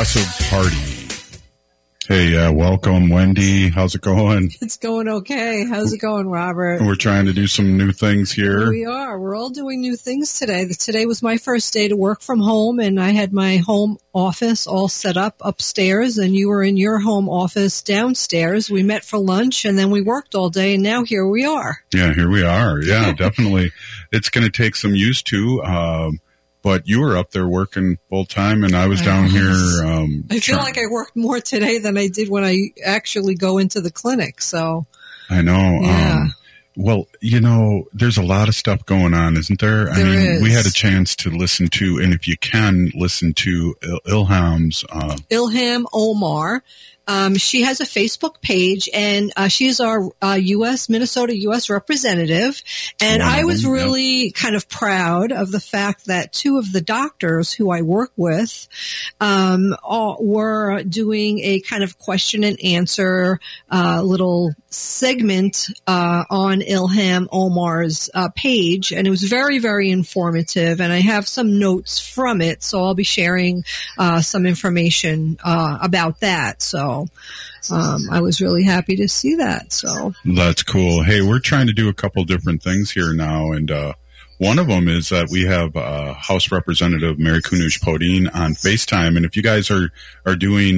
Progressive Party. Hey, welcome, Wendy. How's it going? It's going okay. How's it going, Robert? We're trying to do some new things here. We are. We're all doing new things today. Today was my first day to work from home, and I had my home office all set up upstairs, and you were in your home office downstairs. We met for lunch, and then we worked all day, and now here we are. Yeah, here we are. Yeah, definitely. It's going to take some used to. But you were up there working full time, and I was down here. I feel like I worked more today than I did when I actually go into the clinic. So I know. Yeah. Well, there's a lot of stuff going on, isn't there? There is. We had a chance to listen to, and if you can, listen to Ilham's. Ilham Omar. She has a Facebook page, and she's our Minnesota U.S. representative. And I was really kind of proud of the fact that two of the doctors who I work with were doing a kind of question and answer little segment on Ilham Omar's page. And it was very, very informative. And I have some notes from it, so I'll be sharing some information about that. So I was really happy to see that. So that's cool. Hey, we're trying to do a couple different things here now, and one of them is that we have House Representative Mary Kunesh-Podein on FaceTime, and if you guys are doing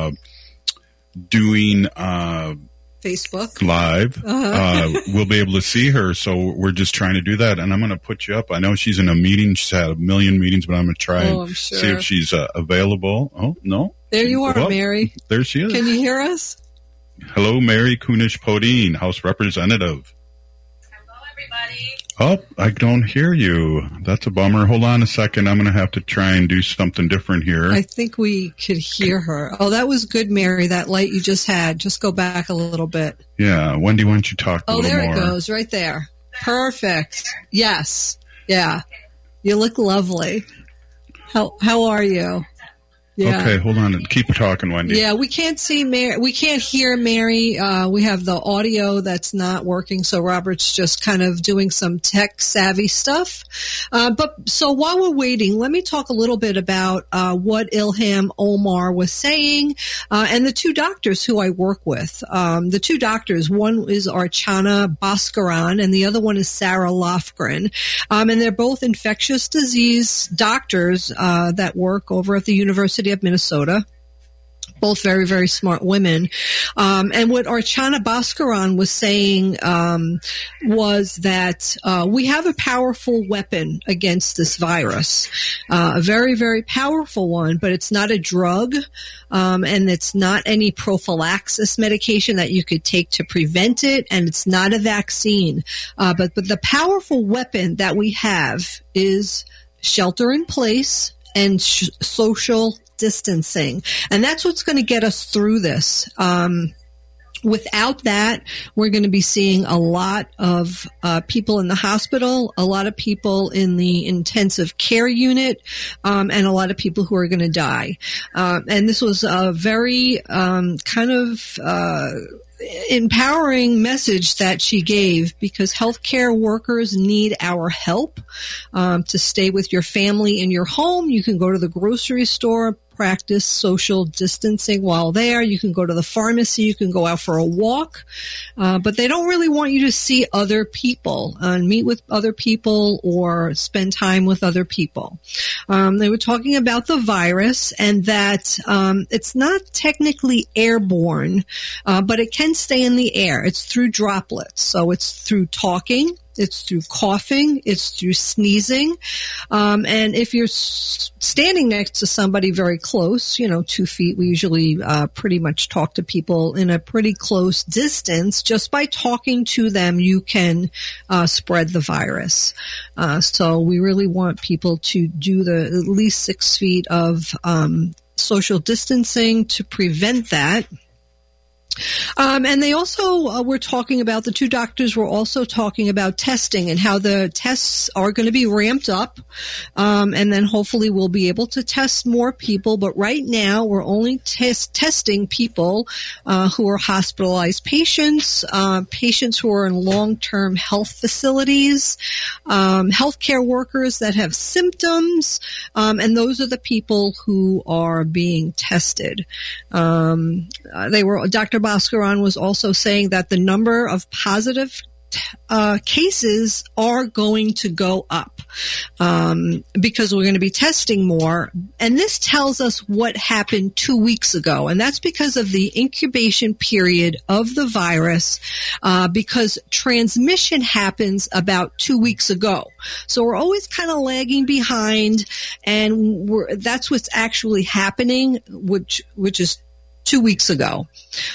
Facebook Live, we'll be able to see her. So we're just trying to do that, and I'm going to put you up. I know she's in a meeting. She's had a million meetings, but I'm going to try and see if she's available. Oh, no. There you are, Mary. There she is. Can you hear us? Hello, Mary Kunesh-Podein, House Representative. Hello, everybody. Oh, I don't hear you. That's a bummer. Hold on a second. I'm going to have to try and do something different here. I think we could hear her. Oh, that was good, Mary, that light you just had. Just go back a little bit. Yeah. Wendy, why don't you talk a little more? Oh, there it goes. Right there. Perfect. Yes. Yeah. You look lovely. How are you? Yeah. Okay, hold on. Keep talking, Wendy. Yeah, we can't see Mary. We can't hear Mary. We have the audio that's not working, so Robert's just kind of doing some tech-savvy stuff. But so while we're waiting, let me talk a little bit about what Ilham Omar was saying and the two doctors who I work with. The two doctors, one is Archana Bhaskaran, and the other one is Sarah Lofgren. And they're both infectious disease doctors that work over at the University of Minnesota. Both very, very smart women. And what Archana Bhaskaran was saying was that we have a powerful weapon against this virus, a very, very powerful one, but it's not a drug, and it's not any prophylaxis medication that you could take to prevent it, and it's not a vaccine. But the powerful weapon that we have is shelter in place and social distancing. And that's what's going to get us through this. Without that, we're going to be seeing a lot of people in the hospital, a lot of people in the intensive care unit, and a lot of people who are going to die. And this was a very kind of empowering message that she gave, because healthcare workers need our help to stay with your family in your home. You can go to the grocery store, practice social distancing while there. You can go to the pharmacy. You can go out for a walk. But they don't really want you to see other people and meet with other people or spend time with other people. They were talking about the virus and that it's not technically airborne, but it can stay in the air. It's through droplets. So it's through talking. It's through coughing. It's through sneezing. And if you're standing next to somebody very close, 2 feet, we usually pretty much talk to people in a pretty close distance. Just by talking to them, you can spread the virus. So we really want people to do at least 6 feet of social distancing to prevent that. And they also were talking about, the two doctors were also talking about testing and how the tests are going to be ramped up. And then hopefully we'll be able to test more people. But right now we're only testing people who are hospitalized patients, patients who are in long-term health facilities, healthcare workers that have symptoms, and those are the people who are being tested. Dr. Bhaskaran was also saying that the number of positive cases are going to go up because we're going to be testing more. And this tells us what happened 2 weeks ago. And that's because of the incubation period of the virus, because transmission happens about 2 weeks ago. So we're always kind of lagging behind, and that's what's actually happening, which is 2 weeks ago.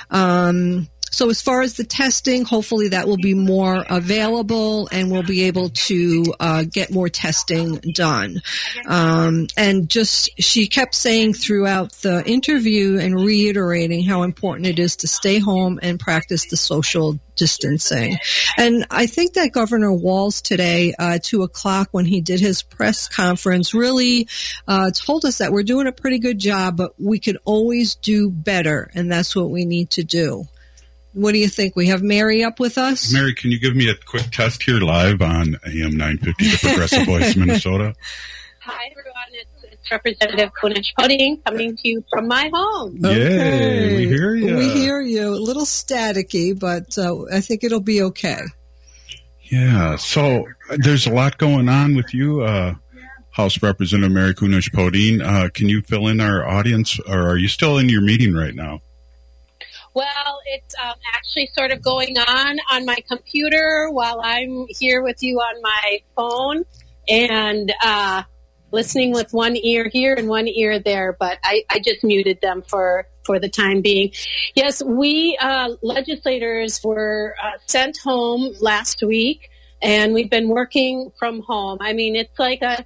So as far as the testing, hopefully that will be more available and we'll be able to get more testing done. And she kept saying throughout the interview and reiterating how important it is to stay home and practice the social distancing. And I think that Governor Walz today, 2:00, when he did his press conference, really told us that we're doing a pretty good job, but we could always do better, and that's what we need to do. What do you think? We have Mary up with us? Mary, can you give me a quick test here live on AM 950, the Progressive Voice, Minnesota? Hi, everyone. It's Representative Kunesh Pudding coming to you from my home. Okay. Yay, we hear you. We hear you. A little staticky, but I think it'll be okay. Yeah, so there's a lot going on with you, House Representative Mary Kunesh Pudding. Can you fill in our audience, or are you still in your meeting right now? Well, it's actually sort of going on my computer while I'm here with you on my phone, and listening with one ear here and one ear there, but I just muted them for the time being. Yes, we legislators were sent home last week, and we've been working from home. I mean, it's like a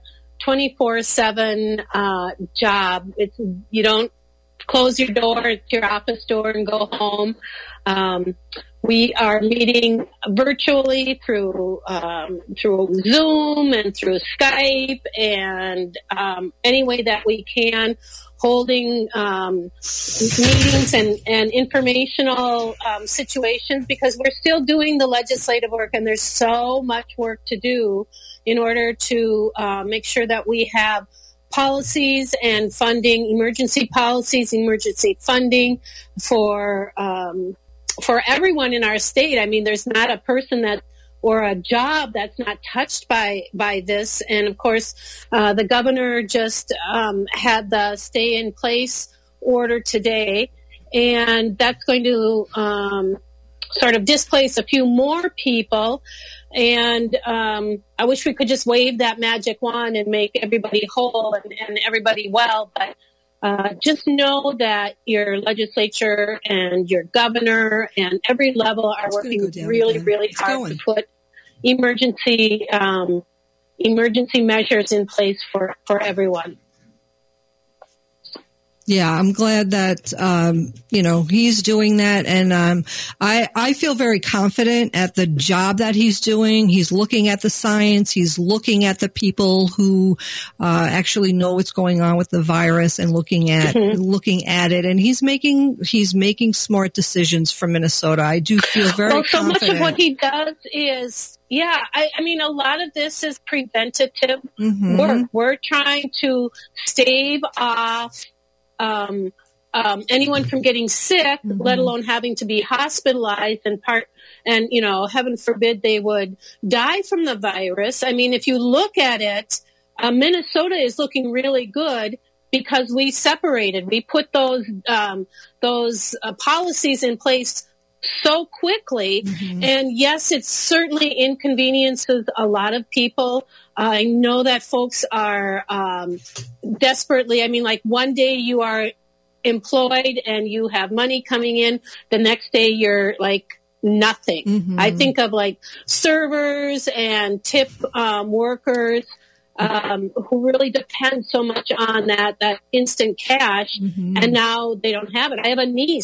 24/7 job. You don't close your door, it's your office door, and go home. We are meeting virtually through Zoom and through Skype, and any way that we can, holding meetings and informational situations, because we're still doing the legislative work, and there's so much work to do in order to make sure that we have policies and funding, emergency policies, emergency funding for everyone in our state. I mean, there's not a person or a job that's not touched by this. And of course, the governor just had the stay in place order today, and that's going to sort of displace a few more people. And I wish we could just wave that magic wand and make everybody whole and everybody well. But just know that your legislature and your governor and every level are working really hard to put emergency measures in place for everyone. Yeah, I'm glad that, he's doing that. And I feel very confident at the job that he's doing. He's looking at the science. He's looking at the people who actually know what's going on with the virus and looking at it. And he's making smart decisions for Minnesota. I do feel very confident. Much of what he does is, I mean, a lot of this is preventative work. We're trying to stave off anyone from getting sick, let alone having to be hospitalized and heaven forbid they would die from the virus. I mean, if you look at it, Minnesota is looking really good because we separated. We put those policies in place so quickly. And yes, it certainly inconveniences a lot of people. I know that folks are desperately, I mean, like one day you are employed and you have money coming in, the next day you're like nothing. I think of like servers and tip workers who really depend so much on that instant cash, and now they don't have it. I have a niece.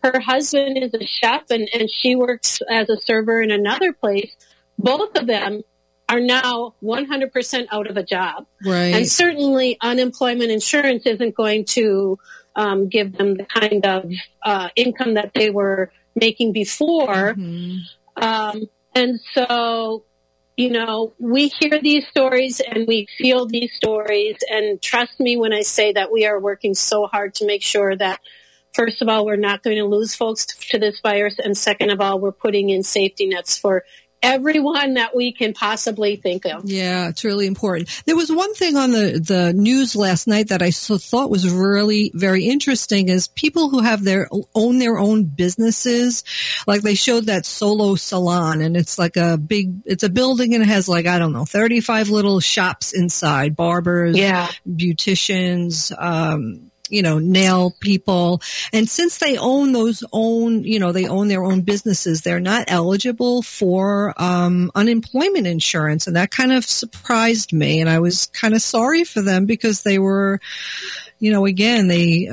her husband is a chef and she works as a server in another place. Both of them are now 100% out of a job. Right. And certainly unemployment insurance isn't going to give them the kind of income that they were making before. Mm-hmm. And so, you know, we hear these stories and we feel these stories. And trust me when I say that we are working so hard to make sure that, first of all, we're not going to lose folks to this virus. And second of all, we're putting in safety nets for everyone that we can possibly think of. Yeah, it's really important. There was one thing on the news last night that I thought was really very interesting is people who have own their own businesses. Like they showed that Solo Salon, and it's like it's a building and it has 35 little shops inside, barbers, beauticians, nail people. And since they own they own their own businesses, they're not eligible for unemployment insurance. And that kind of surprised me. And I was kind of sorry for them because they were, again, they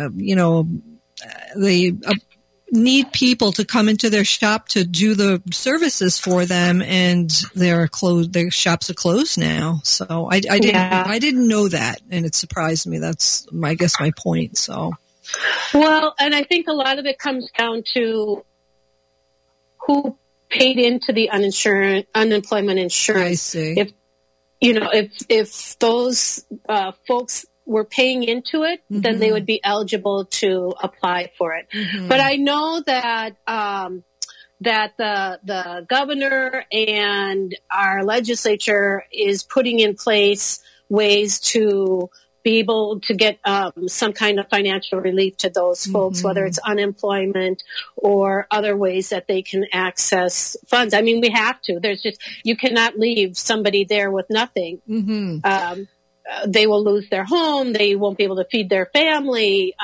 need people to come into their shop to do the services for them, and their shops are closed now. So I didn't know that, and it surprised me. That's I guess my point. So, well, and I think a lot of it comes down to who paid into the unemployment insurance. I see. If those folks were paying into it, mm-hmm. then they would be eligible to apply for it. Mm-hmm. But I know that that the governor and our legislature is putting in place ways to be able to get some kind of financial relief to those folks, mm-hmm. whether it's unemployment or other ways that they can access funds. I mean, we have to. You cannot leave somebody there with nothing. Mm-hmm. They will lose their home. They won't be able to feed their family.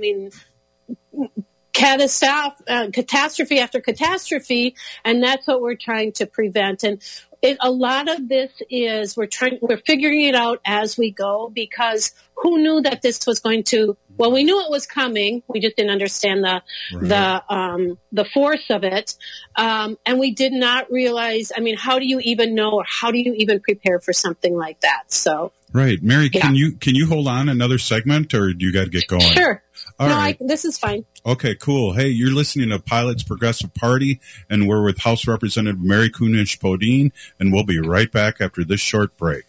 Catastrophe after catastrophe, and that's what we're trying to prevent. And a lot of this is we're figuring it out as we go, because who knew that this was going to? Well, we knew it was coming. We just didn't understand the force of it, and we did not realize. I mean, how do you even know, or how do you even prepare for something like that? So. Right. Mary, can you hold on another segment, or do you got to get going? Sure. All right. This is fine. Okay, cool. Hey, you're listening to Pilots Progressive Party, and we're with House Representative Mary Kunesh-Podein, and we'll be right back after this short break.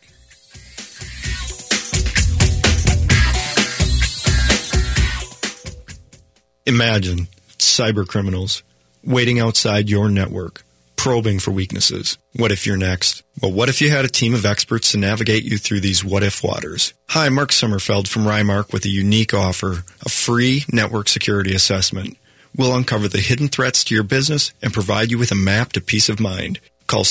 Imagine cyber criminals waiting outside your network, probing for weaknesses. What if you're next? Well, what if you had a team of experts to navigate you through these what-if waters? Hi, Mark Sommerfeld from Rymark with a unique offer, a free network security assessment. We'll uncover the hidden threats to your business and provide you with a map to peace of mind. Call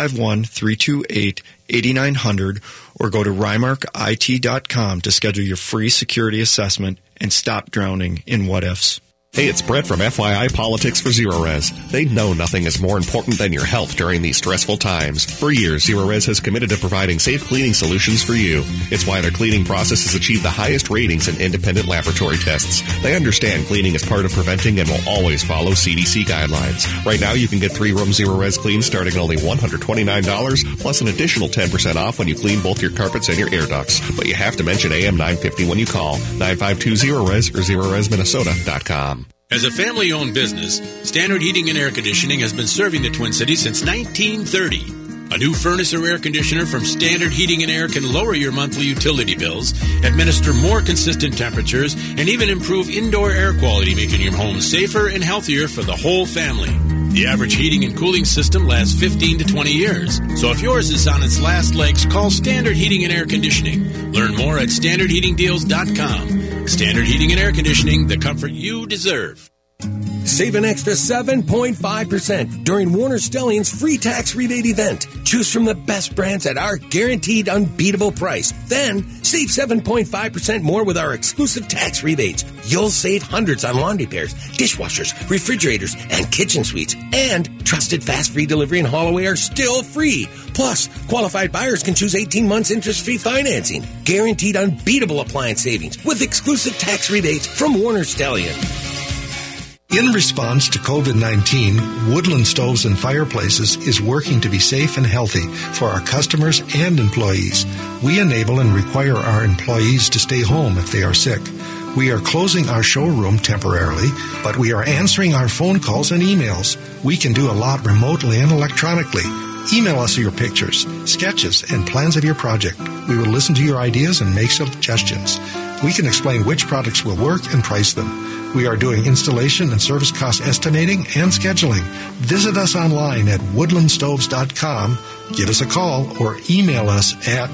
651-328-8900 or go to rymarkit.com to schedule your free security assessment and stop drowning in what-ifs. Hey, it's Brett from FYI Politics for ZeroRez. They know nothing is more important than your health during these stressful times. For years, ZeroRez has committed to providing safe cleaning solutions for you. It's why their cleaning process has achieved the highest ratings in independent laboratory tests. They understand cleaning is part of preventing and will always follow CDC guidelines. Right now, you can get 3 rooms ZeroRez clean starting at only $129, plus an additional 10% off when you clean both your carpets and your air ducts. But you have to mention AM 950 when you call 952-ZeroRez or ZeroRezMinnesota.com. As a family-owned business, Standard Heating and Air Conditioning has been serving the Twin Cities since 1930. A new furnace or air conditioner from Standard Heating and Air can lower your monthly utility bills, administer more consistent temperatures, and even improve indoor air quality, making your home safer and healthier for the whole family. The average heating and cooling system lasts 15 to 20 years. So if yours is on its last legs, call Standard Heating and Air Conditioning. Learn more at StandardHeatingDeals.com. Standard Heating and Air Conditioning, the comfort you deserve. Save an extra 7.5% during Warner Stellian's free tax rebate event. Choose from the best brands at our guaranteed unbeatable price. Then save 7.5% more with our exclusive tax rebates. You'll save hundreds on laundry pairs, dishwashers, refrigerators, and kitchen suites. And trusted fast free delivery and haul away are still free. Plus, qualified buyers can choose 18 months interest-free financing. Guaranteed unbeatable appliance savings with exclusive tax rebates from Warner Stellian. In response to COVID-19, Woodland Stoves and Fireplaces is working to be safe and healthy for our customers and employees. We enable and require our employees to stay home if they are sick. We are closing our showroom temporarily, but we are answering our phone calls and emails. We can do a lot remotely and electronically. Email us your pictures, sketches, and plans of your project. We will listen to your ideas and make suggestions. We can explain which products will work and price them. We are doing installation and service cost estimating and scheduling. Visit us online at woodlandstoves.com. Give us a call or email us at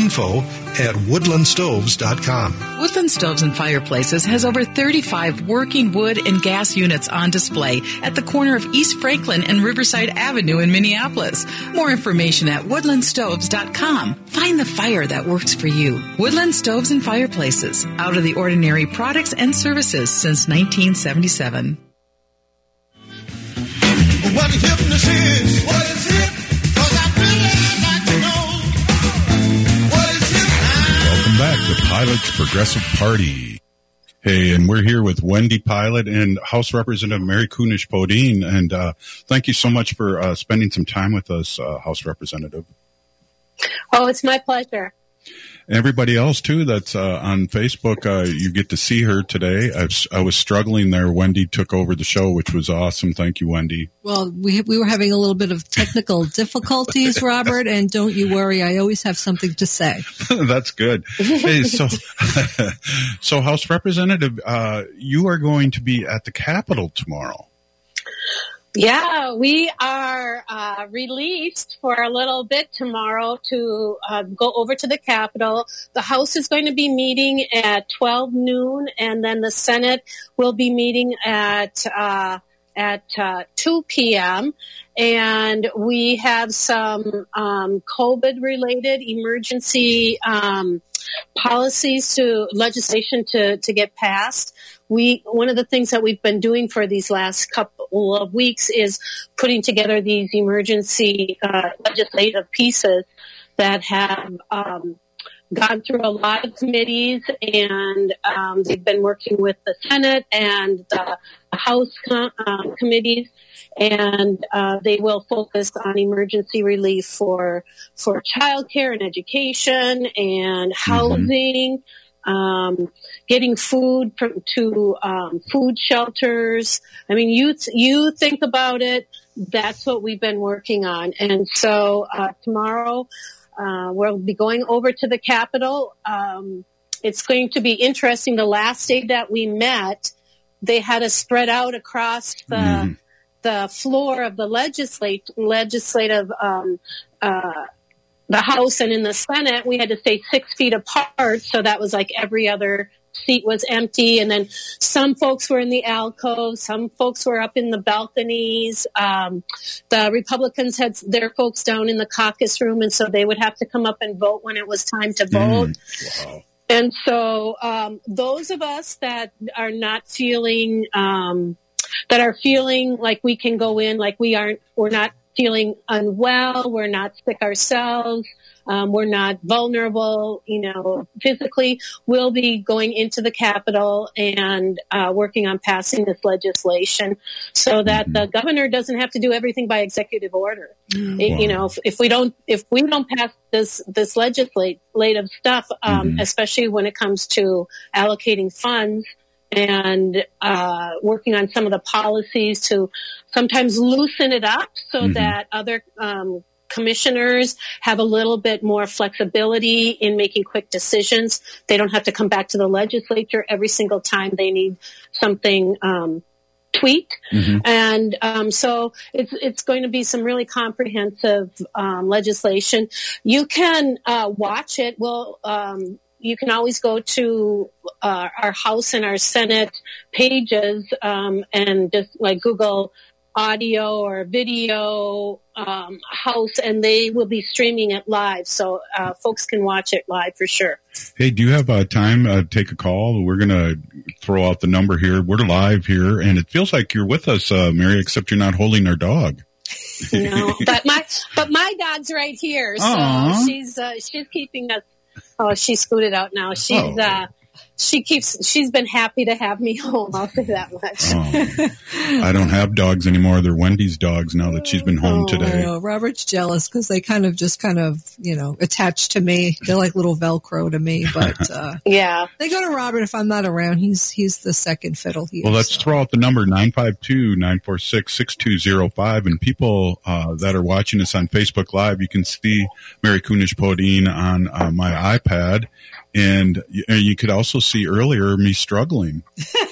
info@woodlandstoves.com. Woodland Stoves and Fireplaces has over 35 working wood and gas units on display at the corner of East Franklin and Riverside Avenue in Minneapolis. More information at woodlandstoves.com. Find the fire that works for you. Woodland Stoves and Fireplaces. Out of the ordinary products and services since 1977. What hypnosis is? What is it? Welcome back to Pilot's Progressive Party. Hey, and we're here with Wendy Pilot and House Representative Mary Kunesh-Podein. And thank you so much for spending some time with us, House Representative. Oh, it's my pleasure. And everybody else, too, that's on Facebook, you get to see her today. I was struggling there. Wendy took over the show, which was awesome. Thank you, Wendy. Well, we were having a little bit of technical difficulties, Robert, and don't you worry. I always have something to say. That's good. Hey, so House Representative, you are going to be at the Capitol tomorrow. Yeah, we are released for a little bit tomorrow to go over to the Capitol. The House is going to be meeting at 12 noon, and then the Senate will be meeting at 2 p.m. And we have some COVID-related emergency policies legislation to get passed. One of the things that we've been doing for these last couple of weeks is putting together these emergency legislative pieces that have gone through a lot of committees, and they've been working with the Senate and the House committees, and they will focus on emergency relief for childcare and education and housing. Getting food to food shelters. I mean, you think about it, that's what we've been working on. And so tomorrow we'll be going over to the Capitol. It's going to be interesting. The last day that we met, they had us spread out across the floor of the legislative the House, and in the Senate, we had to stay 6 feet apart. So that was like every other seat was empty. And then some folks were in the alcove. Some folks were up in the balconies. The Republicans had their folks down in the caucus room. And so they would have to come up and vote when it was time to vote. Wow. And so those of us that are not feeling, that are feeling like we can go in, like we're not feeling unwell, we're not sick ourselves, we're not vulnerable, physically, we'll be going into the Capitol and working on passing this legislation so that the governor doesn't have to do everything by executive order. If we don't pass this legislative stuff, especially when it comes to allocating funds, and working on some of the policies to sometimes loosen it up so that other commissioners have a little bit more flexibility in making quick decisions. They don't have to come back to the legislature every single time they need something tweaked. And so it's going to be some really comprehensive legislation. You can watch it. You can always go to our House and our Senate pages and just like Google audio or video House, and they will be streaming it live. So folks can watch it live for sure. Hey, do you have time to take a call? We're going to throw out the number here. We're live here, and it feels like you're with us, Mary, except you're not holding our dog. No, but my dog's right here. So she's keeping us. Oh, she scooted out now. she's been happy to have me home. I'll say that much. Oh, I don't have dogs anymore. They're Wendy's dogs now that she's been home today. I know. Robert's jealous because they kind of attached to me. They're like little Velcro to me. But yeah, they go to Robert if I'm not around. He's the second fiddle here. Well, let's throw out the number 952-946-6205, and people that are watching us on Facebook Live, you can see Mary Kunesh-Podine on my iPad. And you could also see earlier me struggling.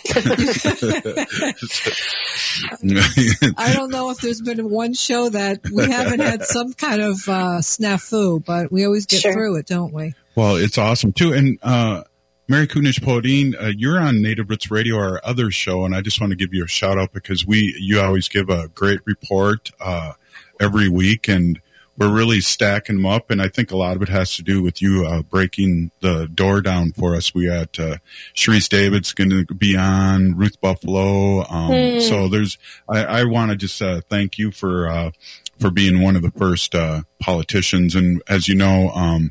I don't know if there's been one show that we haven't had some kind of snafu, but we always get through it, don't we? Well, it's awesome, too. And Mary Kunesh-Podine, you're on Native Roots Radio, our other show, and I just want to give you a shout-out because you always give a great report every week, and we're really stacking them up, and I think a lot of it has to do with you breaking the door down for us. We got Sharice David's going to be on, Ruth Buffalo. So I want to just thank you for being one of the first politicians. And as you know,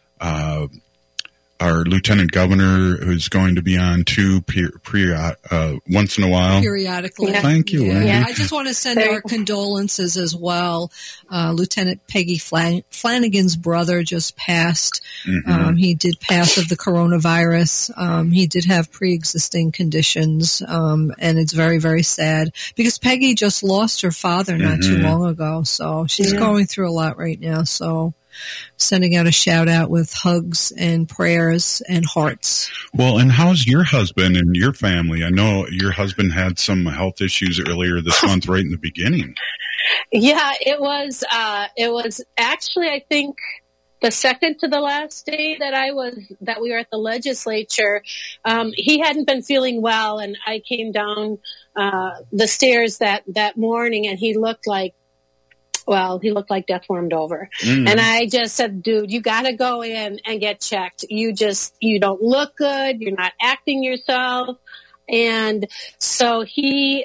our lieutenant governor who's going to be on too once in a while. Periodically. Yeah. Thank you, Wendy. Yeah, I just want to send our condolences as well. Lieutenant Peggy Flanagan's brother just passed. Mm-hmm. He did pass of the coronavirus. He did have pre-existing conditions, and it's very, very sad because Peggy just lost her father not too long ago. So she's going through a lot right now. So sending out a shout out with hugs and prayers and hearts. Well, and how's your husband and your family? I know your husband had some health issues earlier this month, right in the beginning. Yeah, it was actually, I think, the second to the last day that we were at the legislature. He hadn't been feeling well, and I came down the stairs that morning, and he looked like death warmed over. And I just said, dude, you got to go in and get checked. You don't look good. You're not acting yourself. And so we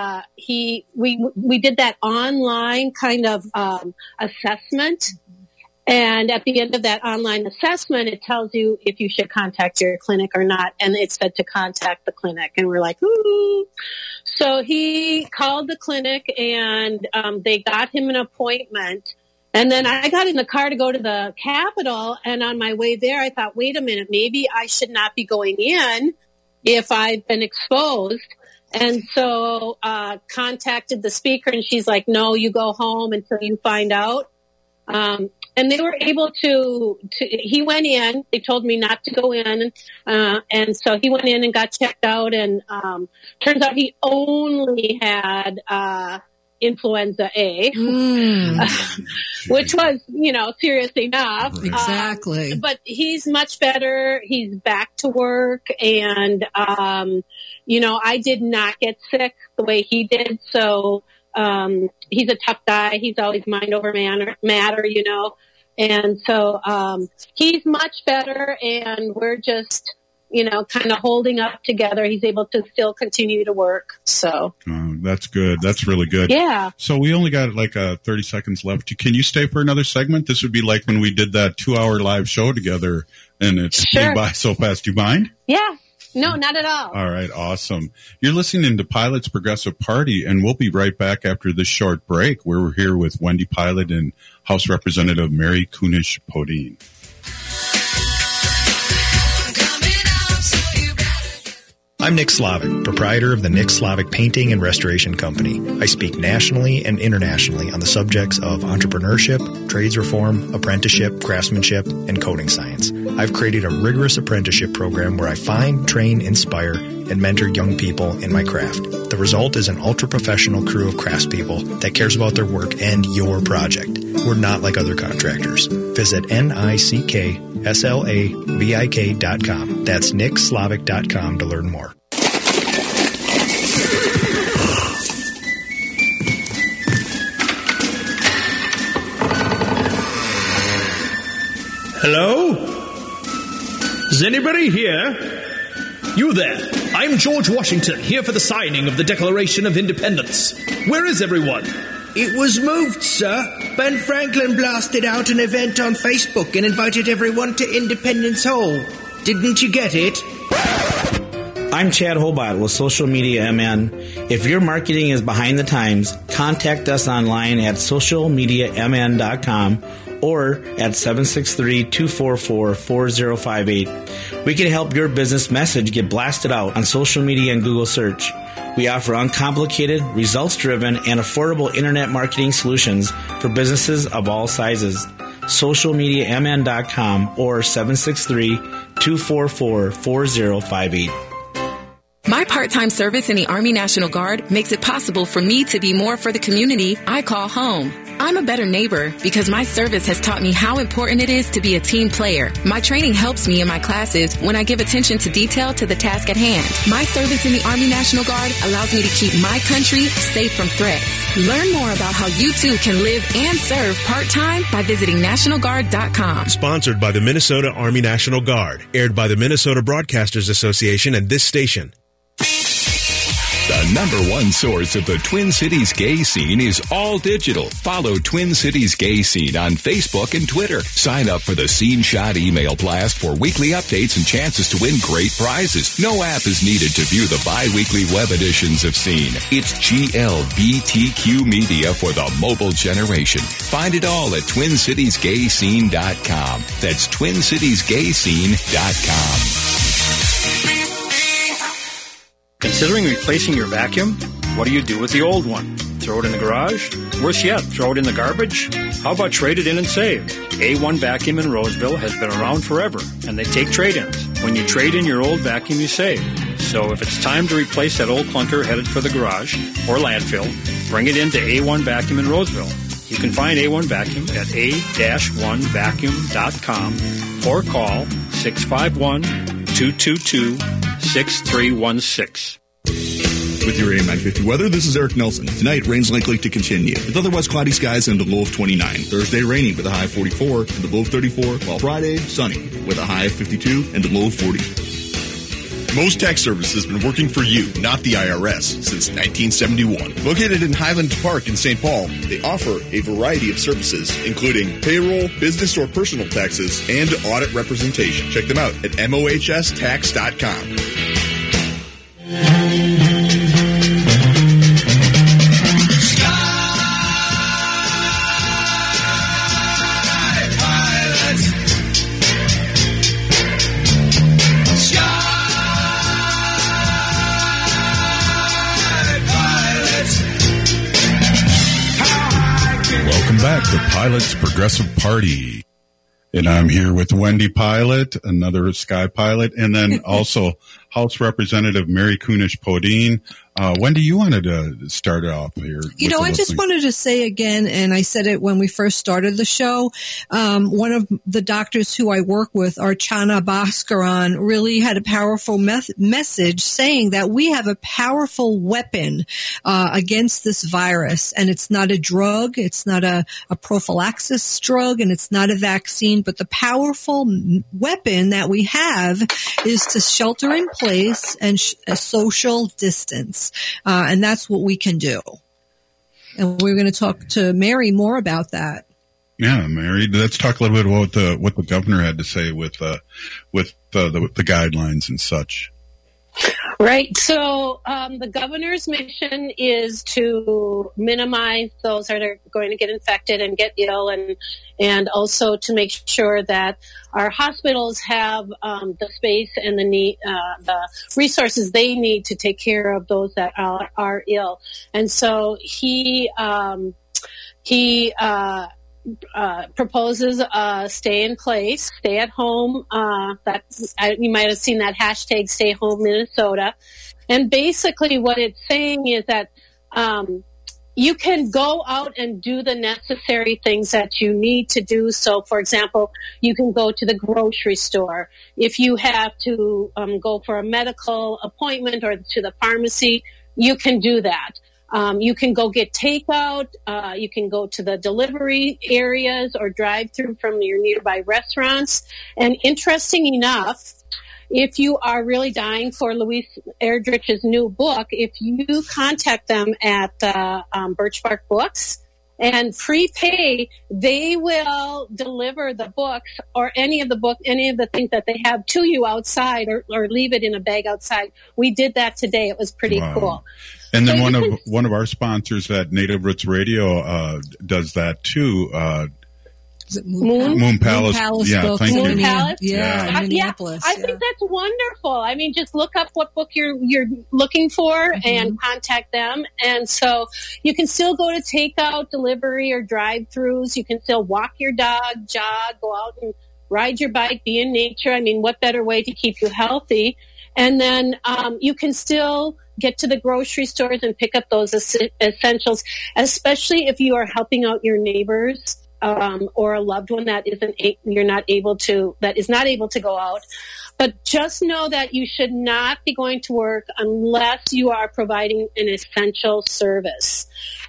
did that online kind of assessment. And at the end of that online assessment, it tells you if you should contact your clinic or not. And it said to contact the clinic. And we're like, ooh. So he called the clinic and they got him an appointment. And then I got in the car to go to the Capitol. And on my way there, I thought, wait a minute, maybe I should not be going in if I've been exposed. And so contacted the speaker, and she's like, no, you go home until you find out. And they were able to, he went in, they told me not to go in. And so he went in and got checked out, and turns out he only had influenza A, which was, serious enough. Exactly. But he's much better. He's back to work. And, I did not get sick the way he did. So, he's a tough guy. He's always mind over matter, And so, he's much better, and we're just, kind of holding up together. He's able to still continue to work. So. That's good. That's really good. Yeah. So we only got 30 seconds left. Can you stay for another segment? This would be like when we did that 2-hour live show together, and it flew by so fast. Do you mind? Yeah. No, not at all. All right, awesome. You're listening to Pilot's Progressive Party, and we'll be right back after this short break, where we're here with Wendy Pilot and House Representative Mary Kunesh-Podine. I'm Nick Slavic, proprietor of the Nick Slavic Painting and Restoration Company. I speak nationally and internationally on the subjects of entrepreneurship, trades reform, apprenticeship, craftsmanship, and coding science. I've created a rigorous apprenticeship program where I find, train, inspire, and mentor young people in my craft. The result is an ultra-professional crew of craftspeople that cares about their work and your project. We're not like other contractors. Visit NICKSLAVIK.com. That's nickslavic.com to learn more. Hello? Is anybody here? You there. I'm George Washington, here for the signing of the Declaration of Independence. Where is everyone? It was moved, sir. Ben Franklin blasted out an event on Facebook and invited everyone to Independence Hall. Didn't you get it? I'm Chad Hobart with Social Media MN. If your marketing is behind the times, contact us online at socialmediamn.com or at 763-244-4058. We can help your business message get blasted out on social media and Google search. We offer uncomplicated, results-driven, and affordable internet marketing solutions for businesses of all sizes. Socialmediamn.com or 763-244-4058. My part-time service in the Army National Guard makes it possible for me to be more for the community I call home. I'm a better neighbor because my service has taught me how important it is to be a team player. My training helps me in my classes when I give attention to detail to the task at hand. My service in the Army National Guard allows me to keep my country safe from threats. Learn more about how you too can live and serve part-time by visiting NationalGuard.com. Sponsored by the Minnesota Army National Guard. Aired by the Minnesota Broadcasters Association and this station. The number one source of the Twin Cities gay scene is all digital. Follow Twin Cities Gay Scene on Facebook and Twitter. Sign up for the Scene Shot email blast for weekly updates and chances to win great prizes. No app is needed to view the bi-weekly web editions of Scene. It's GLBTQ media for the mobile generation. Find it all at TwinCitiesGayScene.com. That's TwinCitiesGayScene.com. Considering replacing your vacuum? What do you do with the old one? Throw it in the garage? Worse yet, throw it in the garbage? How about trade it in and save? A1 Vacuum in Roseville has been around forever, and they take trade-ins. When you trade in your old vacuum, you save. So if it's time to replace that old clunker headed for the garage or landfill, bring it into A1 Vacuum in Roseville. You can find A1 Vacuum at a-1vacuum.com or call 651-222-6316. With your AM 950 weather, this is Eric Nelson. Tonight, rain's likely to continue, with otherwise cloudy skies and a low of 29. Thursday, rainy with a high of 44 and a low of 34, while Friday, sunny with a high of 52 and a low of 40. Most Tax Service has been working for you, not the IRS, since 1971. Located in Highland Park in St. Paul, they offer a variety of services, including payroll, business or personal taxes, and audit representation. Check them out at mohstax.com. Welcome back to Pilot's Progressive Party. And I'm here with Wendy Pilot, another Sky Pilot, and then also House Representative Mary Kunesh-Podine. Wendy, you wanted to start it off here. You know, I just wanted to say again, and I said it when we first started the show, one of the doctors who I work with, Archana Bhaskaran, really had a powerful message saying that we have a powerful weapon against this virus, and it's not a drug, it's not a prophylaxis drug, and it's not a vaccine, but the powerful weapon that we have is to shelter in place and a social distance. And that's what we can do. And we're going to talk to Mary more about that. Yeah, Mary, let's talk a little bit about what the governor had to say with the guidelines and such. Right. So the governor's mission is to minimize those that are going to get infected and get ill, and also to make sure that our hospitals have the space and the resources they need to take care of those that are ill. And so he proposes stay in place, stay at home. You might have seen that hashtag Stay Home Minnesota. And basically what it's saying is that you can go out and do the necessary things that you need to do. So, for example, you can go to the grocery store. If you have to go for a medical appointment or to the pharmacy, you can do that. You can go get takeout. You can go to the delivery areas or drive through from your nearby restaurants. And interesting enough, if you are really dying for Louise Erdrich's new book, if you contact them at Birchbark Books, And prepay, they will deliver the books or any of the things that they have to you outside, or leave it in a bag outside. We did that today. It was pretty cool. And then one of our sponsors at Native Roots Radio does that too. Is it Moon Palace? Yeah, books. thank Moon you. Palace? Yeah, in Minneapolis. I think that's wonderful. I mean, just look up what book you're looking for and contact them. And so you can still go to takeout, delivery, or drive-throughs. You can still walk your dog, jog, go out and ride your bike, be in nature. I mean, what better way to keep you healthy? And then you can still get to the grocery stores and pick up those essentials, especially if you are helping out your neighbors. Or a loved one that is not able to go out. But just know that you should not be going to work unless you are providing an essential service.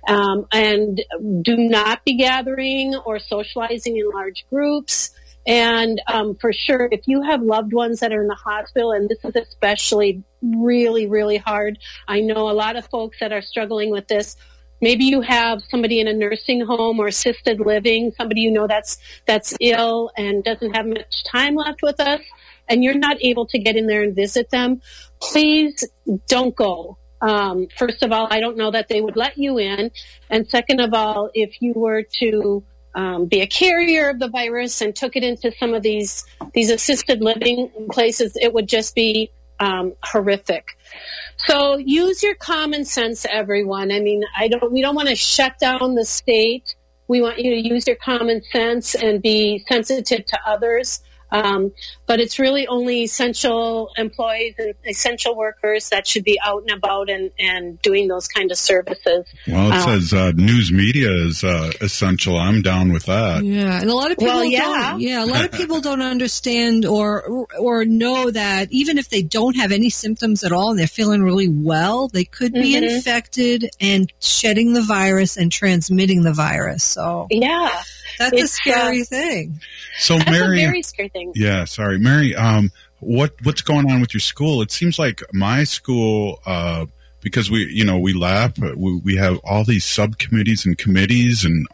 And do not be gathering or socializing in large groups. And for sure, if you have loved ones that are in the hospital, and this is especially really, really hard, I know a lot of folks that are struggling with this. Maybe you have somebody in a nursing home or assisted living, somebody you know that's ill and doesn't have much time left with us, and you're not able to get in there and visit them. Please don't go. First of all, I don't know that they would let you in. And second of all, if you were to be a carrier of the virus and took it into some of these assisted living places, it would just be horrific. So use your common sense, everyone. I mean, we don't want to shut down the state. We want you to use your common sense and be sensitive to others. But it's really only essential employees and essential workers that should be out and about and doing those kind of services. Well, it says news media is essential. I'm down with that. Yeah, and a lot of people don't. Yeah, a lot of people don't understand or know that even if they don't have any symptoms at all and they're feeling really well, they could be infected and shedding the virus and transmitting the virus. So yeah, that's a scary thing. So that's Mary, a very scary thing. Yeah, sorry, Mary. What's going on with your school? It seems like my school, because we laugh, we have all these subcommittees and committees, and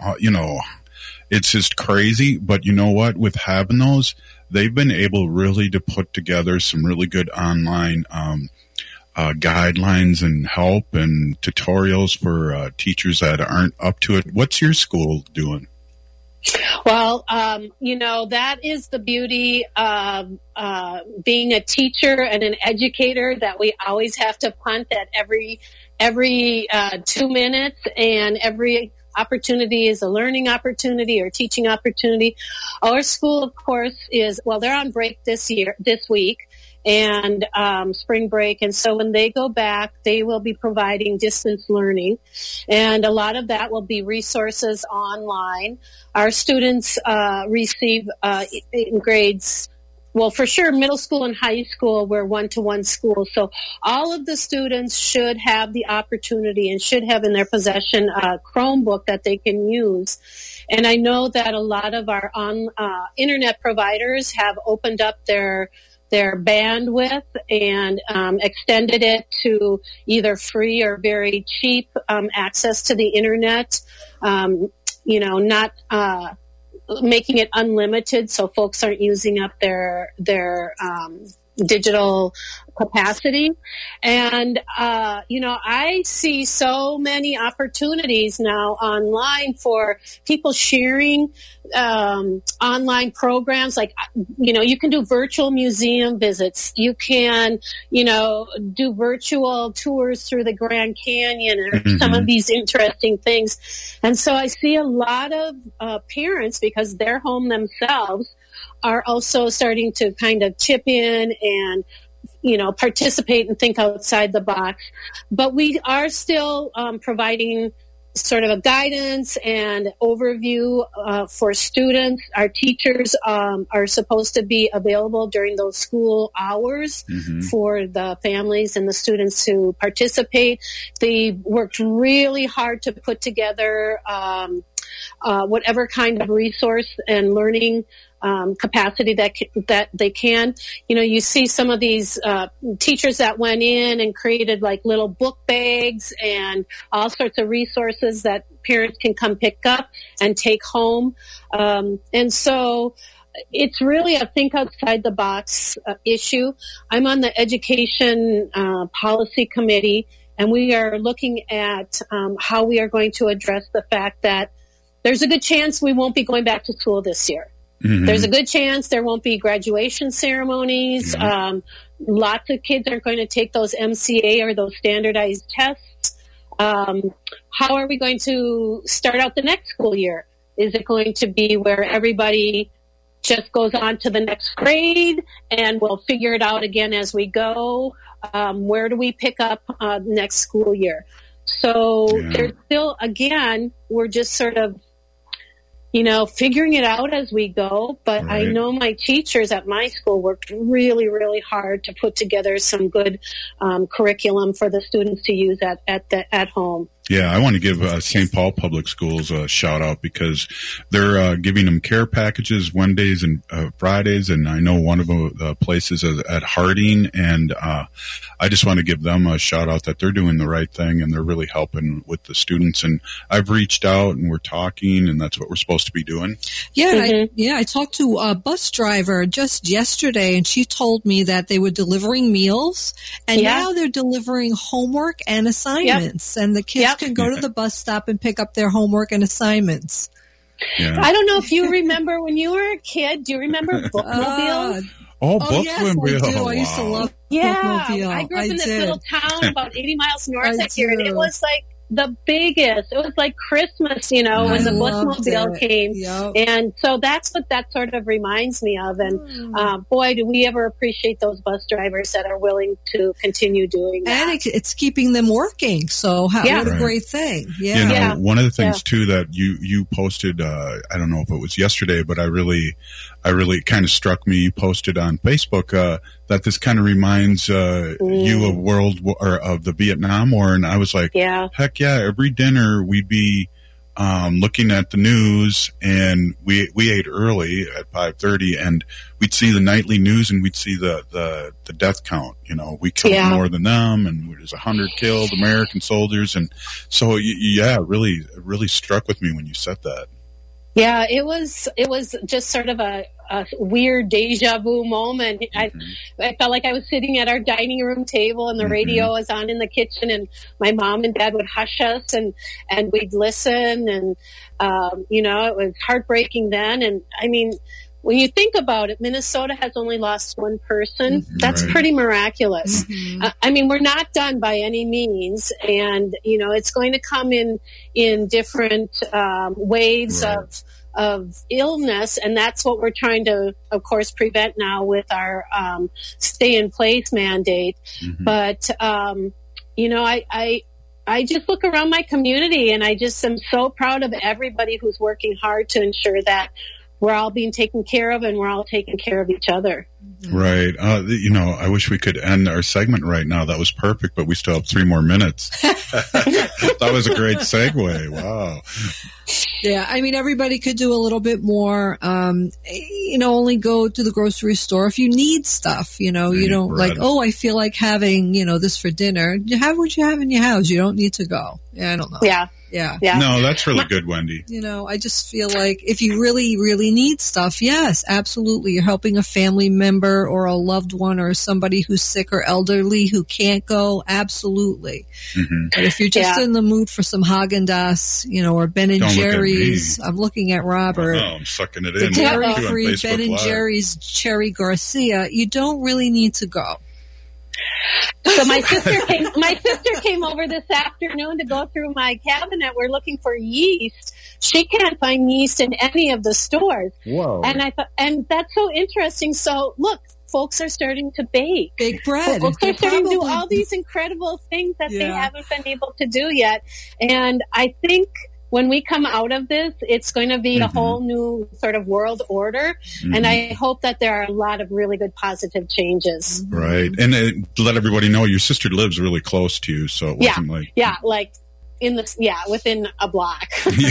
it's just crazy. But you know what? With having those, they've been able really to put together some really good online guidelines and help and tutorials for teachers that aren't up to it. What's your school doing? Well, that is the beauty of being a teacher and an educator, that we always have to punt at every 2 minutes, and every opportunity is a learning opportunity or teaching opportunity. Our school, of course, they're on break this week. And spring break. And so when they go back, they will be providing distance learning. And a lot of that will be resources online. Our students receive in grades, well, for sure, middle school and high school, we're one-to-one school. So all of the students should have the opportunity and should have in their possession a Chromebook that they can use. And I know that a lot of our internet providers have opened up their bandwidth and extended it to either free or very cheap access to the internet, not making it unlimited so folks aren't using up their digital capacity. And, I see so many opportunities now online for people sharing online programs. Like, you can do virtual museum visits. You can, do virtual tours through the Grand Canyon or some of these interesting things. And so I see a lot of parents, because they're home themselves, are also starting to kind of chip in and, participate and think outside the box. But we are still providing sort of a guidance and overview for students. Our teachers are supposed to be available during those school hours for the families and the students to participate. They worked really hard to put together whatever kind of resource and learning capacity that they can. You see some of these teachers that went in and created like little book bags and all sorts of resources that parents can come pick up and take home. And so it's really a think outside the box issue. I'm on the education policy committee, and we are looking at how we are going to address the fact that there's a good chance we won't be going back to school this year. Mm-hmm. There's a good chance there won't be graduation ceremonies. Mm-hmm. Lots of kids aren't going to take those MCA or those standardized tests. How are we going to start out the next school year? Is it going to be where everybody just goes on to the next grade and we'll figure it out again as we go? Where do we pick up next school year? So there's still, again, we're just sort of, figuring it out as we go. But right. I know my teachers at my school worked really, really hard to put together some good curriculum for the students to use at home. Yeah, I want to give St. Paul Public Schools a shout out because they're giving them care packages Wednesdays and Fridays, and I know one of the places is at Harding, and I just want to give them a shout out that they're doing the right thing and they're really helping with the students. And I've reached out and we're talking, and that's what we're supposed to be doing. Yeah, mm-hmm. I talked to a bus driver just yesterday, and she told me that they were delivering meals, and now they're delivering homework and assignments, and the kids can go to the bus stop and pick up their homework and assignments. Yeah. I don't know if you remember when you were a kid. Do you remember Bookmobile? Bookmobile. Yes, I do. I used to love Bookmobile. I grew up in this little town about 80 miles north of here, and it was like the biggest. It was like Christmas, when the Bookmobile came. Yep. And so that's what that sort of reminds me of. And boy, do we ever appreciate those bus drivers that are willing to continue doing that. And it's keeping them working. So what a great thing. Yeah. One of the things too that you posted, I don't know if it was yesterday, but I really kind of struck me. You posted on Facebook that this kind of reminds you of the Vietnam War, and I was like, heck yeah! Every dinner we'd be looking at the news, and we ate early at 5:30, and we'd see the nightly news, and we'd see the death count. We killed more than them, and there's 100 killed American soldiers, and so it really struck with me when you said that. Yeah, it was just sort of a weird deja vu moment. Mm-hmm. I felt like I was sitting at our dining room table and the radio was on in the kitchen, and my mom and dad would hush us and we'd listen, and it was heartbreaking then. And I mean, when you think about it, Minnesota has only lost one person. Mm-hmm. That's pretty miraculous. Mm-hmm. I mean, we're not done by any means, and it's going to come in different waves of illness, and that's what we're trying to, of course, prevent now with our stay-in-place mandate. Mm-hmm. But I just look around my community, and I just am so proud of everybody who's working hard to ensure that we're all being taken care of and we're all taking care of each other. Right. I wish we could end our segment right now. That was perfect, but we still have 3 more minutes. That was a great segue. Wow. Yeah, I mean, everybody could do a little bit more. Only go to the grocery store if you need stuff. You don't bread. I feel like having, this for dinner. You have what you have in your house. You don't need to go. Yeah, I don't know. Yeah. No, that's really good, Wendy. I just feel like if you really, really need stuff, yes, absolutely. You're helping a family member or a loved one or somebody who's sick or elderly who can't go, absolutely. Mm-hmm. But if you're just in the mood for some Haagen-Dazs, or Ben and Jerry's, I'm looking at Robert. Oh, I'm sucking it the in. Dairy-free Ben and Jerry's Cherry Garcia, you don't really need to go. So my sister came over this afternoon to go through my cabinet. We're looking for yeast. She can't find yeast in any of the stores. Whoa. And I thought, and that's so interesting. So look, folks are starting to bake bread. Folks are starting to do all these incredible things that they haven't been able to do yet. And I think when we come out of this, it's going to be a whole new sort of world order. Mm-hmm. And I hope that there are a lot of really good positive changes. Right. And let everybody know your sister lives really close to you. So it wasn't within a block.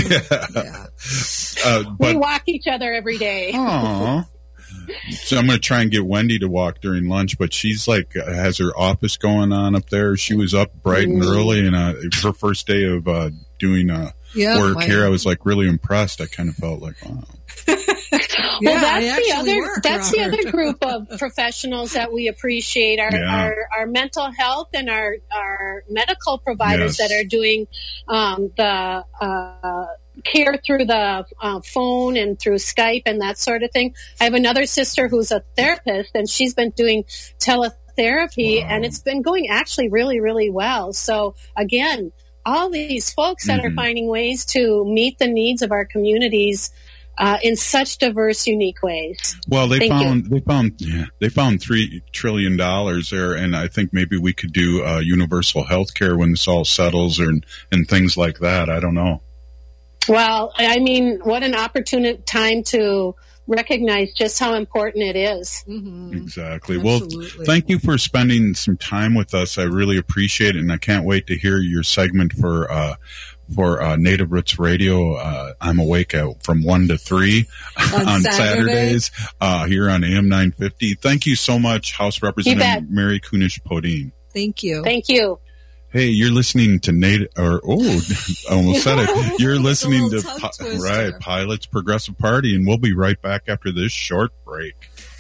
We walk each other every day. Aww. So I'm going to try and get Wendy to walk during lunch, but she's like has her office going on up there. She was up bright and early, and her first day of doing work here, I was like really impressed. I kind of felt like, wow. Well, that's the other group of professionals that we appreciate, our mental health and our medical providers that are doing the care through the phone and through Skype and that sort of thing. I have another sister who's a therapist, and she's been doing teletherapy, and it's been going actually really, really well. So again, all these folks that are finding ways to meet the needs of our communities in such diverse, unique ways. Well, they found $3 trillion there, and I think maybe we could do universal health care when this all settles, and things like that. I don't know. Well, I mean, what an opportune time to recognize just how important it is. Exactly. Absolutely. Well, thank you for spending some time with us. I really appreciate it, and I can't wait to hear your segment for Native Roots Radio. I'm awake from 1 to 3 on Saturdays here on AM 950. Thank you so much, House Representative Mary Kunesh-Podein. Thank you. Thank you. Hey, you're listening to I almost said it. You're listening to Pilots Progressive Party, and we'll be right back after this short break.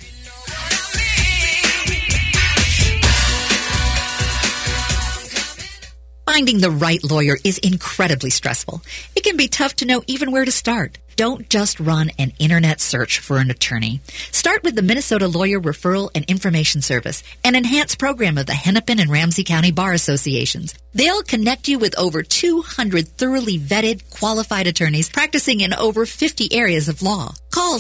Finding the right lawyer is incredibly stressful. It can be tough to know even where to start. Don't just run an internet search for an attorney. Start with the Minnesota Lawyer Referral and Information Service, an enhanced program of the Hennepin and Ramsey County Bar Associations. They'll connect you with over 200 thoroughly vetted, qualified attorneys practicing in over 50 areas of law. Call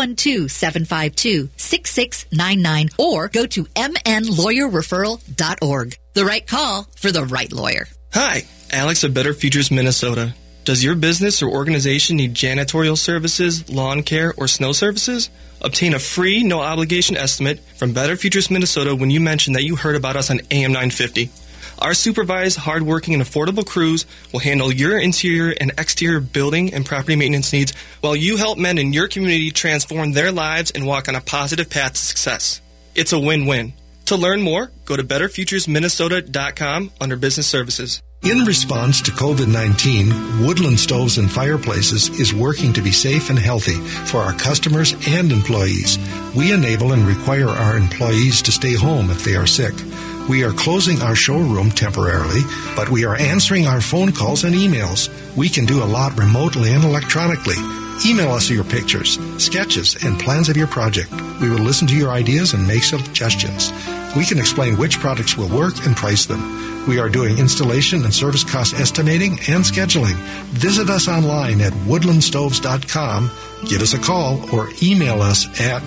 612-752-6699 or go to mnlawyerreferral.org. The right call for the right lawyer. Hi, Alex of Better Futures Minnesota. Does your business or organization need janitorial services, lawn care, or snow services? Obtain a free, no-obligation estimate from Better Futures Minnesota when you mention that you heard about us on AM 950. Our supervised, hardworking, and affordable crews will handle your interior and exterior building and property maintenance needs while you help men in your community transform their lives and walk on a positive path to success. It's a win-win. To learn more, go to betterfuturesminnesota.com under Business Services. In response to COVID-19, Woodland Stoves and Fireplaces is working to be safe and healthy for our customers and employees. We enable and require our employees to stay home if they are sick. We are closing our showroom temporarily, but we are answering our phone calls and emails. We can do a lot remotely and electronically. Email us your pictures, sketches, and plans of your project. We will listen to your ideas and make suggestions. We can explain which products will work and price them. We are doing installation and service cost estimating and scheduling. Visit us online at woodlandstoves.com. Give us a call or email us at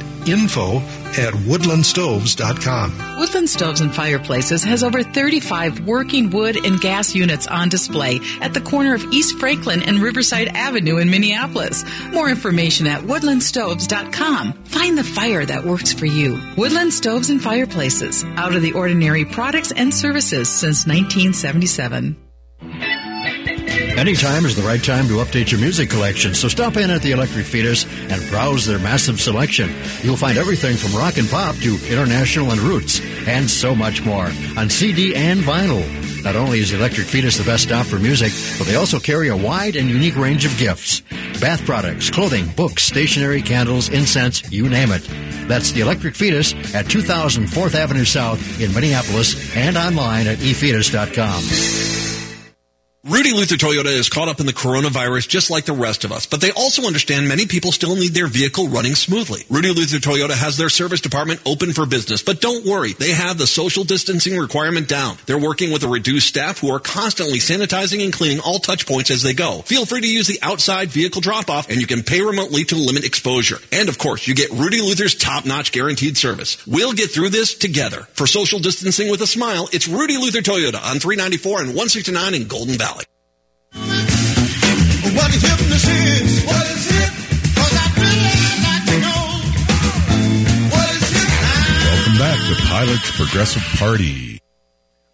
info@woodlandstoves.com. Woodland Stoves and Fireplaces has over 35 working wood and gas units on display at the corner of East Franklin and Riverside Avenue in Minneapolis. More information at woodlandstoves.com. Find the fire that works for you. Woodland Stoves and Fireplaces. Out of the ordinary products and services since 1977. Anytime is the right time to update your music collection, so stop in at the Electric Fetus and browse their massive selection. You'll find everything from rock and pop to international and roots, and so much more on CD and vinyl. Not only is the Electric Fetus the best stop for music, but they also carry a wide and unique range of gifts. Bath products, clothing, books, stationery, candles, incense, you name it. That's the Electric Fetus at 2000 4th Avenue South in Minneapolis and online at efetus.com. Rudy Luther Toyota is caught up in the coronavirus just like the rest of us, but they also understand many people still need their vehicle running smoothly. Rudy Luther Toyota has their service department open for business, but don't worry, they have the social distancing requirement down. They're working with a reduced staff who are constantly sanitizing and cleaning all touch points as they go. Feel free to use the outside vehicle drop-off, and you can pay remotely to limit exposure. And of course, you get Rudy Luther's top-notch guaranteed service. We'll get through this together. For social distancing with a smile, it's Rudy Luther Toyota on 394 and 169 in Golden Valley. What hypnosis is? What is it? 'Cause I'd really like to know. What is it now? Welcome back to Pilots Progressive Party.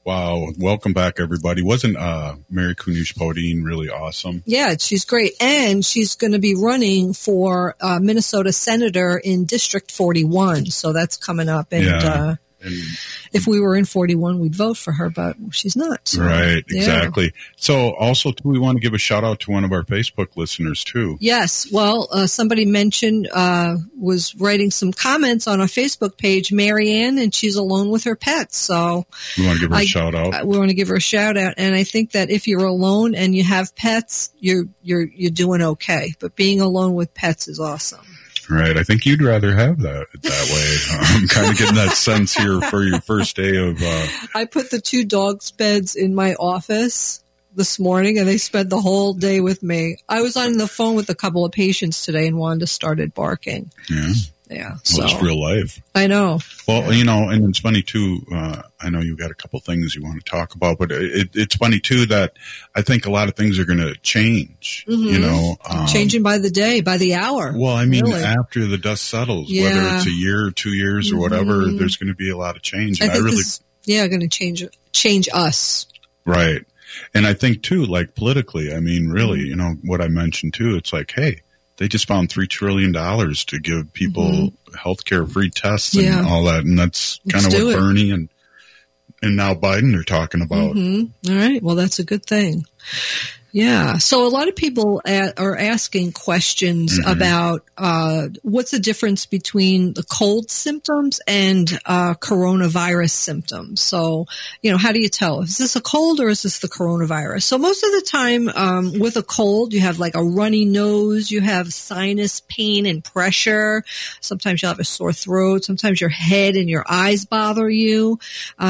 Wow. Welcome back, everybody. Wasn't Mary Kunesh Podine really awesome? Yeah, she's great. And she's going to be running for Minnesota Senator in District 41. So that's coming up. And, if we were in 41, we'd vote for her, but she's not. So, right, exactly. So also, too, we want to give a shout out to one of our Facebook listeners, too. Yes. Well, somebody mentioned, was writing some comments on our Facebook page, Marianne, and she's alone with her pets. So we want to give her a shout out. We want to give her a shout out. And I think that if you're alone and you have pets, you're doing okay. But being alone with pets is awesome. Right. I think you'd rather have that way. I'm kind of getting that sense here for your first day of... I put the 2 dogs' beds in my office this morning, and they spent the whole day with me. I was on the phone with a couple of patients today, and Wanda started barking. Yeah. Yeah. Well, it's real life. I know. Well, and it's funny, too. I know you've got a couple things you want to talk about, but it's funny, too, that I think a lot of things are going to change, changing by the day, by the hour. Well, I mean, really. After the dust settles, whether it's a year or 2 years or whatever, there's going to be a lot of change. I think going to change us. Right. And I think, too, like politically, I mean, really, what I mentioned, too, it's like, hey, they just found $3 trillion to give people healthcare free tests and all that. And that's kind of what Bernie and now Biden are talking about. All right. Well, that's a good thing. Yeah. So a lot of people are asking questions about what's the difference between the cold symptoms and coronavirus symptoms. So, how do you tell? Is this a cold or is this the coronavirus? So most of the time with a cold, you have like a runny nose, you have sinus pain and pressure. Sometimes you'll have a sore throat. Sometimes your head and your eyes bother you.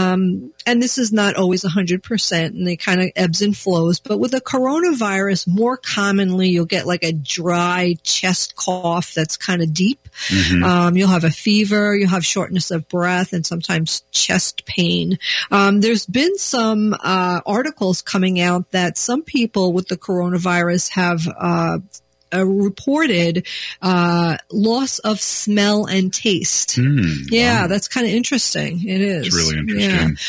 And this is not always 100%, and they kind of ebbs and flows. But with a coronavirus, more commonly, you'll get like a dry chest cough that's kind of deep. You'll have a fever, you'll have shortness of breath, and sometimes chest pain. There's been some articles coming out that some people with the coronavirus have reported loss of smell and taste. That's kind of interesting. It is. It's really interesting.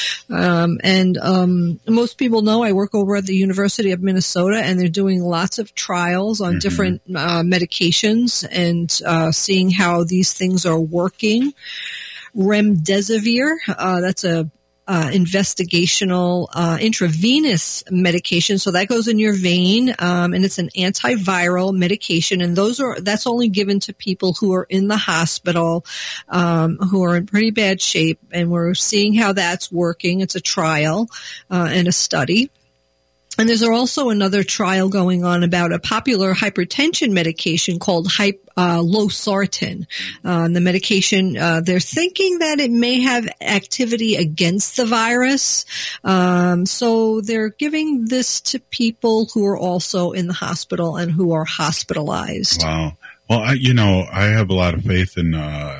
And most people know I work over at the University of Minnesota, and they're doing lots of trials on different medications and seeing how these things are working. Remdesivir, that's a investigational intravenous medication. So that goes in your vein, and it's an antiviral medication. And that's only given to people who are in the hospital, who are in pretty bad shape. And we're seeing how that's working. It's a trial and a study. And there's also another trial going on about a popular hypertension medication called losartan. The medication, they're thinking that it may have activity against the virus. So they're giving this to people who are also in the hospital and who are hospitalized. Wow. Well, I have a lot of faith in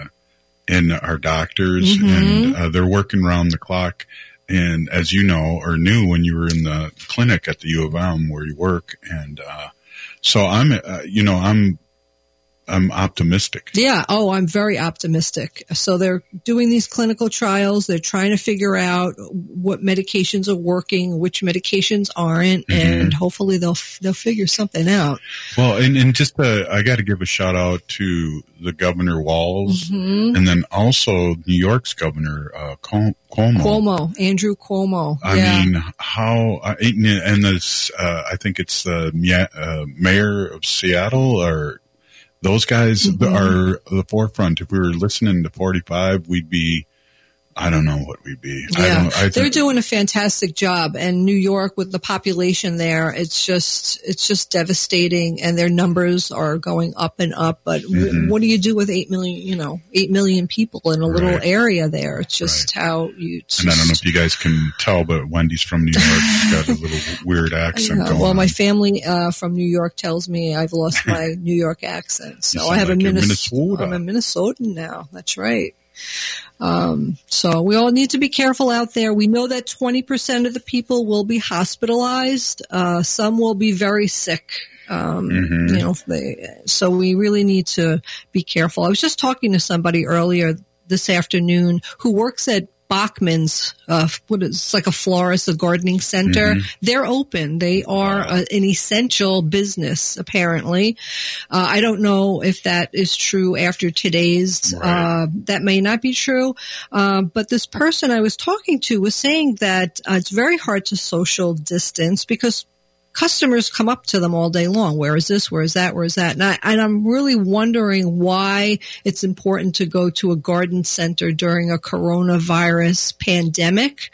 our doctors, and they're working around the clock. And as you know, or knew when you were in the clinic at the U of M where you work. And, so I'm optimistic. Yeah. Oh, I'm very optimistic. So they're doing these clinical trials. They're trying to figure out what medications are working, which medications aren't, and hopefully they'll figure something out. Well, and just I got to give a shout out to the Governor Walz, and then also New York's Governor Cuomo. Andrew Cuomo. I mean, how and this I think it's the mayor of Seattle or. Those guys are the forefront. If we were listening to 45, we'd be, I don't know what we'd be. Yeah, they're doing a fantastic job. And New York, with the population there, it's just devastating. And their numbers are going up and up. But what do you do with 8 million people in a little area there? It's just how you. And I don't know if you guys can tell, but Wendy's from New York. She's got a little weird accent going on. My family from New York tells me I've lost my New York accent. So I have like Minnesota. I'm a Minnesotan now. That's right. So we all need to be careful out there. We know that 20% of the people will be hospitalized. Some will be very sick. So we really need to be careful. I was just talking to somebody earlier this afternoon who works at Bachman's, it's like a florist, a gardening center. They're open. They are an essential business, apparently. I don't know if that is true after today's. That may not be true. But this person I was talking to was saying that it's very hard to social distance because customers come up to them all day long. Where is this? Where is that? Where is that? And I'm really wondering why it's important to go to a garden center during a coronavirus pandemic.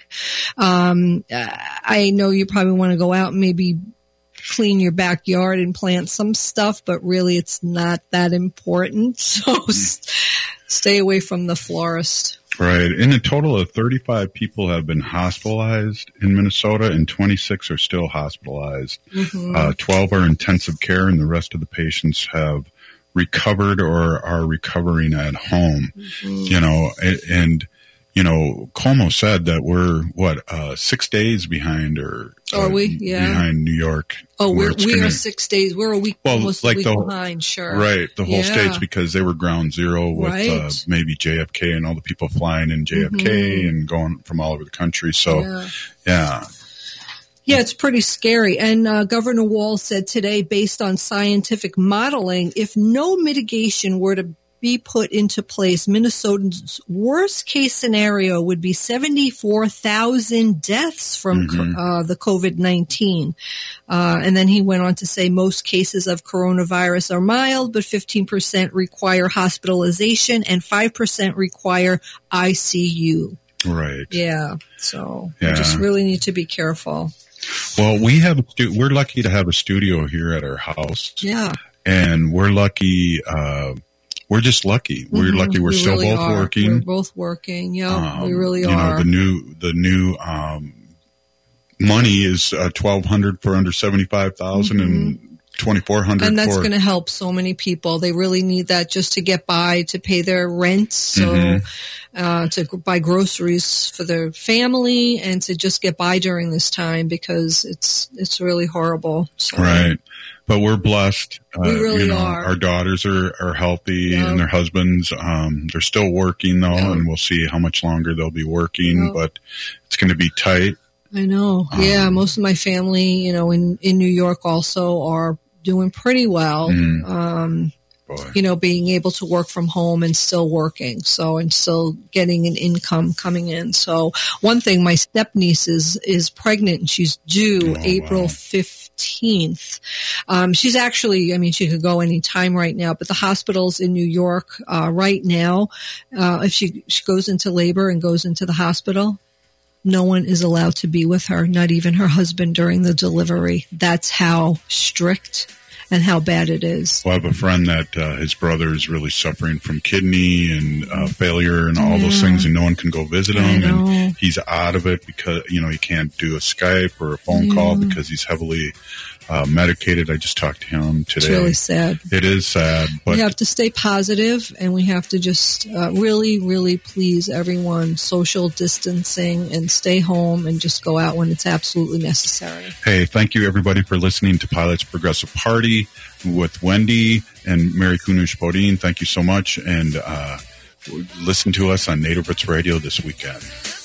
I know you probably want to go out and maybe clean your backyard and plant some stuff, but really it's not that important. So stay away from the florist. Right. In a total of 35 people have been hospitalized in Minnesota and 26 are still hospitalized. 12 are intensive care and the rest of the patients have recovered or are recovering at home. You know, and you know, Cuomo said that we're 6 days behind, or are we? Yeah, behind New York. Oh, we are 6 days. We're a week, almost like a week behind. Sure, right. The whole states, because they were ground zero with maybe JFK and all the people flying in JFK and going from all over the country. So, yeah, it's pretty scary. And Governor Walz said today, based on scientific modeling, if no mitigation were to be put into place, Minnesota's worst case scenario would be 74,000 deaths from the COVID-19. And then he went on to say most cases of coronavirus are mild, but 15% require hospitalization and 5% require ICU. Right. Yeah. So we just really need to be careful. Well, we're lucky to have a studio here at our house. Yeah. And we're lucky, we're just lucky. We're lucky. We're still really both working. We're both working. Yeah, we really are. You know, the new money is $1,200 for under 75,000 and $2,400. And that's going to help so many people. They really need that just to get by, to pay their rent, so to buy groceries for their family, and to just get by during this time because it's really horrible. So. Right. But we're blessed. We really are. Our daughters are healthy and their husbands, they're still working though, and we'll see how much longer they'll be working, but it's going to be tight. I know. Most of my family, you know, in New York also are doing pretty well. You know, being able to work from home and still working. So, and still getting an income coming in. So one thing, my stepniece is pregnant and she's due April 15th. She's actually, I mean, she could go any time right now, but the hospitals in New York, right now, if she goes into labor and goes into the hospital, no one is allowed to be with her, not even her husband during the delivery. That's how strict and how bad it is. Well, I have a friend that his brother is really suffering from kidney and failure and all those things, and no one can go visit him. And he's out of it because, you know, he can't do a Skype or a phone call because he's heavily medicated. I just talked to him today. It's really sad. It is sad. But we have to stay positive, and we have to just really, really please everyone, social distancing, and stay home and just go out when it's absolutely necessary. Hey, thank you everybody for listening to Pilots Progressive Party with Wendy and Mary Kunesh-Podein. Thank you so much, and listen to us on Native Roots Radio this weekend.